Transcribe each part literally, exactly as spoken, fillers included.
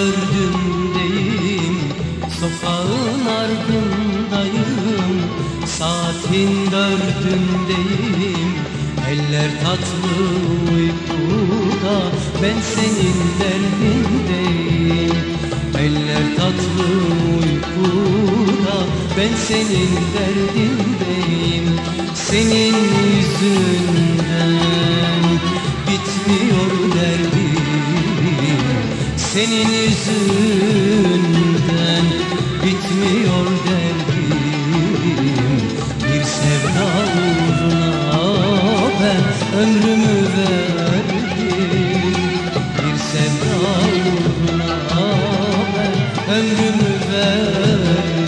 dördündeyim, sokağın ardındayım. Saatin dördündeyim, eller tatlı uykuda, ben senin derdindeyim. Eller tatlı uykuda, ben senin derdindeyim. Senin yüzünden bitmiyor derdim, senin yüzünden bitmiyor derdim. Bir sevda uğruna ben ömrümü verdim, bir sevda uğruna ben ömrümü verdim.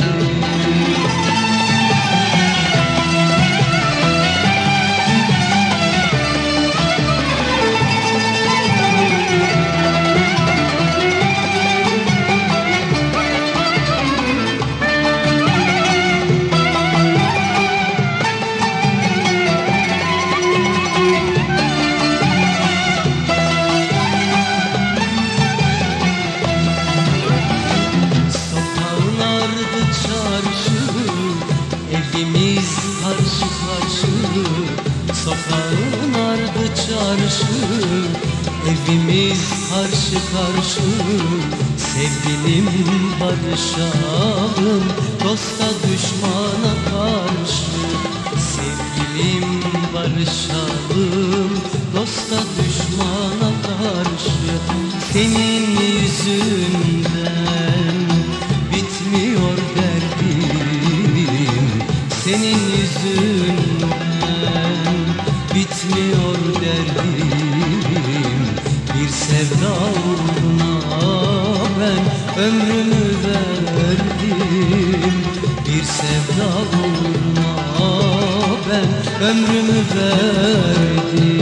Evimiz karşı karşı, sokağın ardı çarşı. Evimiz karşı karşı, sevgilim barışalım, dosta düşmana karşı. Sevgilim barışalım, dosta düşmana karşı. Senin yüzünden bitmiyor derdim, senin yüzünden bitmiyor derdim. Bir sevda uğruna ben ömrümü verdim, bir sevda uğruna ben ömrümü verdim.